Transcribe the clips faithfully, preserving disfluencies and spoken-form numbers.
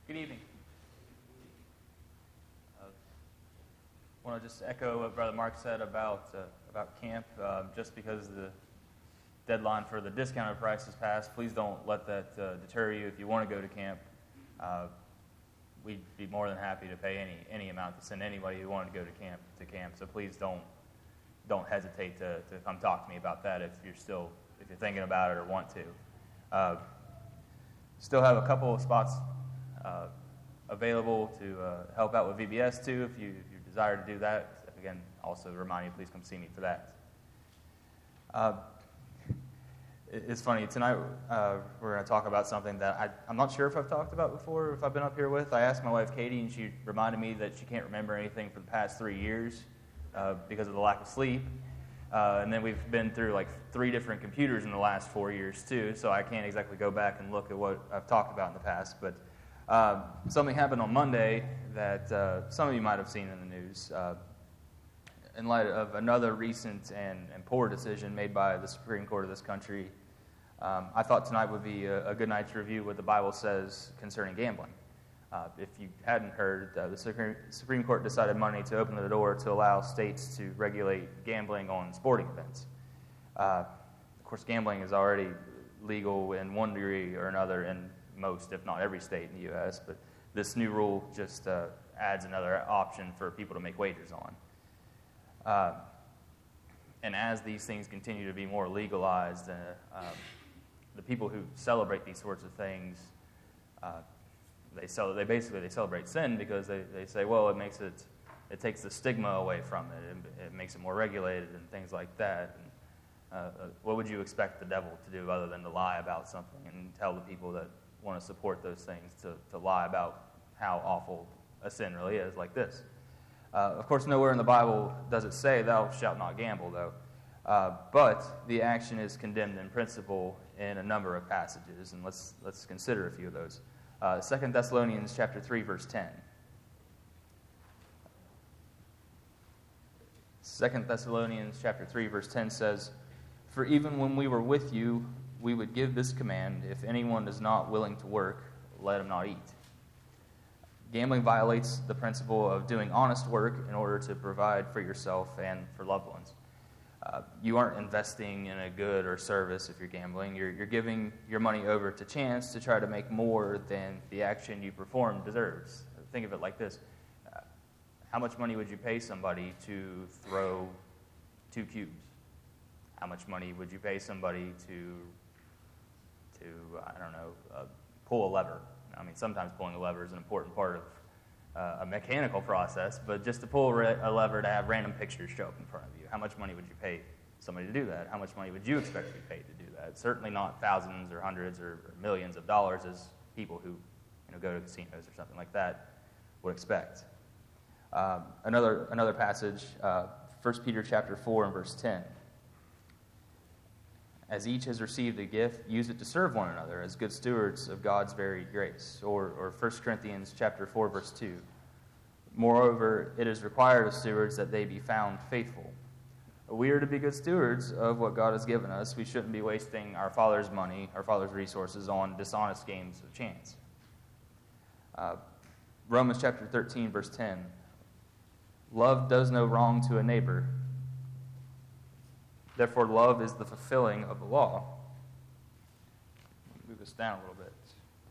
Good evening. I uh, want to just echo what Brother Mark said about uh, about camp. Uh, just because the deadline for the discounted price has passed, please don't let that uh, deter you. If you want to go to camp, uh, we'd be more than happy to pay any any amount to send anybody who wanted to go to camp to camp. So please don't don't hesitate to, to come talk to me about that if you're still if you're thinking about it or want to. Uh, still have a couple of spots Uh, available to uh, help out with V B S too, if you, if you desire to do that. Again, also remind you, please come see me for that. Uh, it, it's funny, tonight uh, we're going to talk about something that I, I'm not sure if I've talked about before, if I've been up here with. I asked my wife Katie, and she reminded me that she can't remember anything for the past three years uh, because of the lack of sleep. Uh, and then we've been through like three different computers in the last four years too, so I can't exactly go back and look at what I've talked about in the past. But Uh, something happened on Monday that uh, some of you might have seen in the news uh, in light of another recent and, and poor decision made by the Supreme Court of this country. Um, I thought tonight would be a, a good night to review what the Bible says concerning gambling. Uh, if you hadn't heard, uh, the Supreme Court decided Monday to open the door to allow states to regulate gambling on sporting events. Uh, of course, gambling is already legal in one degree or another in most, if not every state in the U S, but this new rule just uh, adds another option for people to make wagers on. Uh, and as these things continue to be more legalized, uh, um, the people who celebrate these sorts of things, uh, they sell, they basically they celebrate sin because they, they say, well, it makes it, it takes the stigma away from it, it, it makes it more regulated and things like that. And, uh, uh, what would you expect the devil to do other than to lie about something and tell the people that want to support those things to, to lie about how awful a sin really is, like this. Uh, of course, nowhere in the Bible does it say, thou shalt not gamble, though. Uh, but the action is condemned in principle in a number of passages, and let's let's consider a few of those. Uh, Second Thessalonians chapter three, verse ten. Second Thessalonians chapter three, verse ten says, "For even when we were with you, we would give this command, if anyone is not willing to work, let him not eat." Gambling violates the principle of doing honest work in order to provide for yourself and for loved ones. Uh, you aren't investing in a good or service if you're gambling. You're, you're giving your money over to chance to try to make more than the action you perform deserves. Think of it like this. Uh, how much money would you pay somebody to throw two cubes? How much money would you pay somebody to to, I don't know, uh, pull a lever? I mean, sometimes pulling a lever is an important part of uh, a mechanical process, but just to pull re- a lever to have random pictures show up in front of you, how much money would you pay somebody to do that? How much money would you expect to be paid to do that? Certainly not thousands or hundreds or, or millions of dollars as people who you know, go to casinos or something like that would expect. Um, another another passage, uh, First Peter chapter four and verse ten. "As each has received a gift, use it to serve one another as good stewards of God's varied grace." Or, or First Corinthians chapter four, verse two. "Moreover, it is required of stewards that they be found faithful." We are to be good stewards of what God has given us. We shouldn't be wasting our Father's money, our Father's resources on dishonest games of chance. Uh, Romans chapter thirteen, verse ten. "Love does no wrong to a neighbor. Therefore, love is the fulfilling of the law." Move this down a little bit.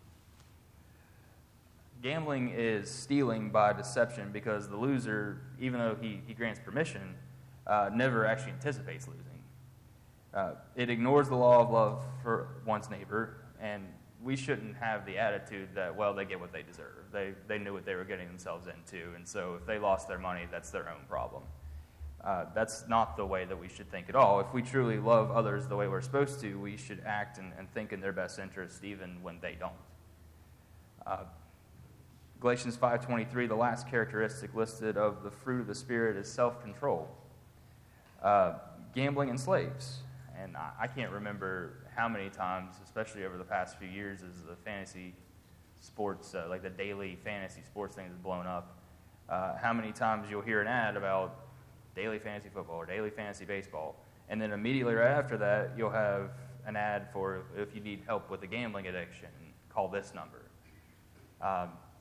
Gambling is stealing by deception because the loser, even though he, he grants permission, uh, never actually anticipates losing. Uh, it ignores the law of love for one's neighbor, and we shouldn't have the attitude that, well, they get what they deserve. They, they knew what they were getting themselves into, and so if they lost their money, that's their own problem. Uh, that's not the way that we should think at all. If we truly love others the way we're supposed to, we should act and, and think in their best interest even when they don't. Uh, Galatians five twenty-three, the last characteristic listed of the fruit of the Spirit is self-control. Uh, gambling enslaves. And I, I can't remember how many times, especially over the past few years, as the fantasy sports, uh, like the daily fantasy sports thing has blown up, uh, how many times you'll hear an ad about daily fantasy football or daily fantasy baseball, and then immediately right after that, you'll have an ad for if you need help with a gambling addiction, call this number. Um,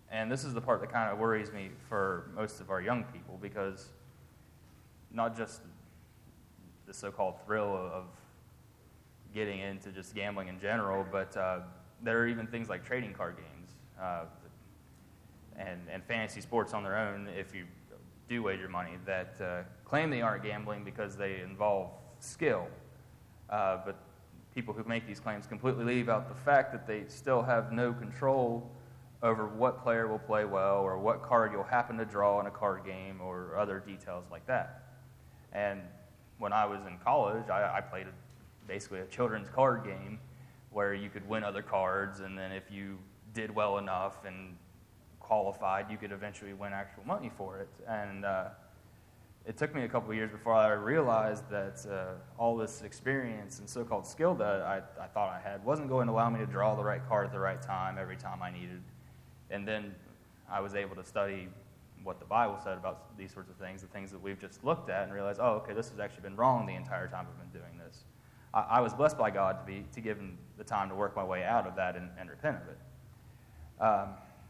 And this is the part that kind of worries me for most of our young people, because not just the so-called thrill of getting into just gambling in general, but uh, there are even things like trading card games uh, and, and fantasy sports on their own, if you do wager money, that uh, claim they aren't gambling because they involve skill. Uh, but people who make these claims completely leave out the fact that they still have no control over what player will play well or what card you'll happen to draw in a card game or other details like that. And when I was in college, I, I played a, basically a children's card game where you could win other cards, and then if you did well enough and qualified, you could eventually win actual money for it. And uh, it took me a couple of years before I realized that uh, all this experience and so-called skill that I, I thought I had wasn't going to allow me to draw the right card at the right time every time I needed. And then I was able to study what the Bible said about these sorts of things, the things that we've just looked at, and realize, oh, okay, this has actually been wrong the entire time I've been doing this. I, I was blessed by God to be to give him the time to work my way out of that and, and repent of it. Um,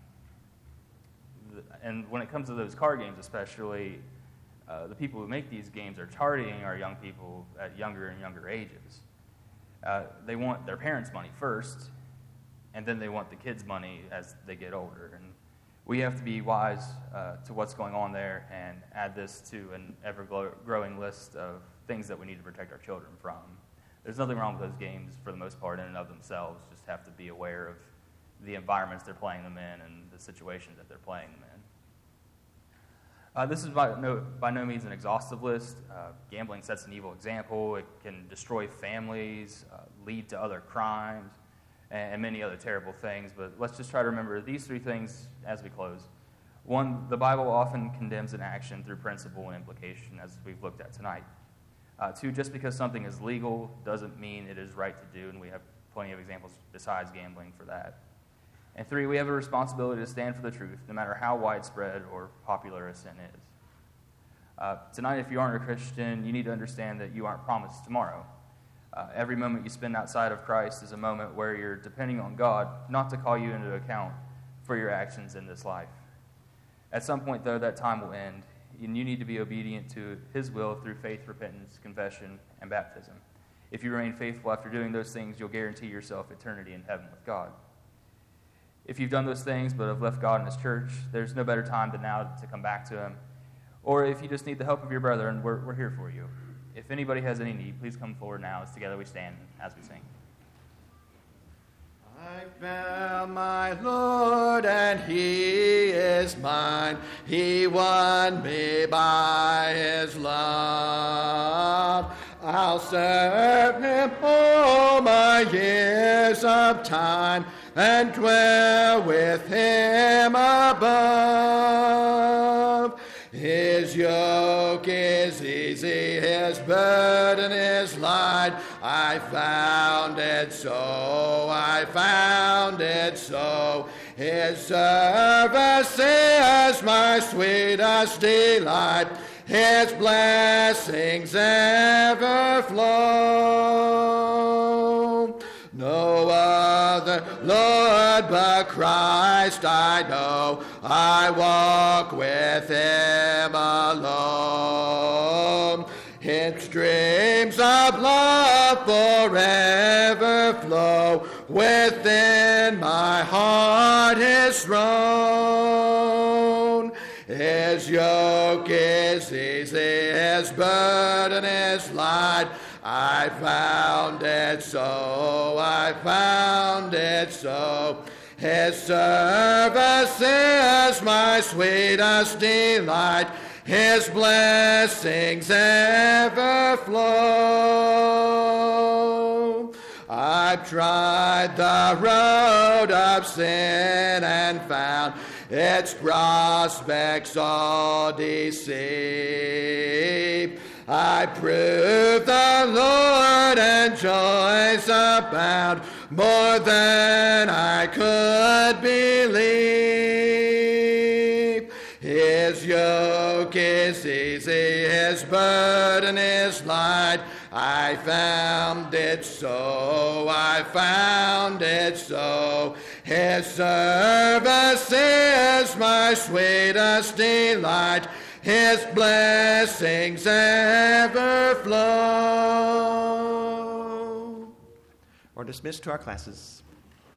and when it comes to those card games especially, uh, the people who make these games are targeting our young people at younger and younger ages. Uh, they want their parents' money first, and then they want the kids' money as they get older. And we have to be wise uh, to what's going on there and add this to an ever-growing list of things that we need to protect our children from. There's nothing wrong with those games for the most part in and of themselves. Just have to be aware of the environments they're playing them in and the situations that they're playing them in. Uh, this is by no, by no means an exhaustive list. Uh, gambling sets an evil example. It can destroy families, uh, lead to other crimes, and many other terrible things, but let's just try to remember these three things as we close. One, the Bible often condemns an action through principle and implication, as we've looked at tonight. Uh, two, just because something is legal doesn't mean it is right to do, and we have plenty of examples besides gambling for that. And three, we have a responsibility to stand for the truth, no matter how widespread or popular a sin is. Uh, tonight, if you aren't a Christian, you need to understand that you aren't promised tomorrow. Uh, every moment you spend outside of Christ is a moment where you're depending on God not to call you into account for your actions in this life. At some point, though, that time will end, and you need to be obedient to his will through faith, repentance, confession, and baptism. If you remain faithful after doing those things, you'll guarantee yourself eternity in heaven with God. If you've done those things but have left God and his church, there's no better time than now to come back to him. Or if you just need the help of your brethren, we're, we're here for you. If anybody has any need, please come forward now as together we stand as we sing. I found my Lord, and he is mine. He won me by his love. I'll serve him all my years of time and dwell with him above. His yoke is easy, his burden is light. I found it so, I found it so. His service is my sweetest delight. His blessings ever flow. No other Lord but Christ I know. I walk with him alone. His streams of love forever flow. Within my heart his throne. His yoke is easy, his burden is light. I found it so, I found it so. His service is my sweetest delight. His blessings ever flow. I've tried the road of sin and found its prospects all deceive. I prove the Lord and joys abound more than I could believe. His yoke is easy, his burden is light. I found it so, I found it so. His service is my sweetest delight. His blessings ever flow. Or dismissed to our classes.